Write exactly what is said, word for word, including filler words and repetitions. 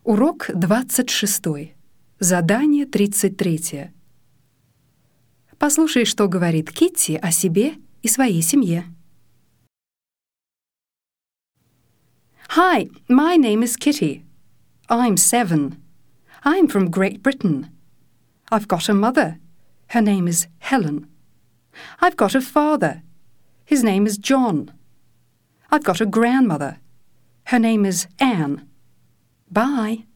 Урок двадцать шестой. Задание тридцать третье. Послушай, что говорит Китти о себе и своей семье. Hi, my name is Kitty. I'm seven. I'm from Great Britain. I've got a mother. Her name is Helen. I've got a father. His name is John. I've got a grandmother. Her name is Anne. Bye.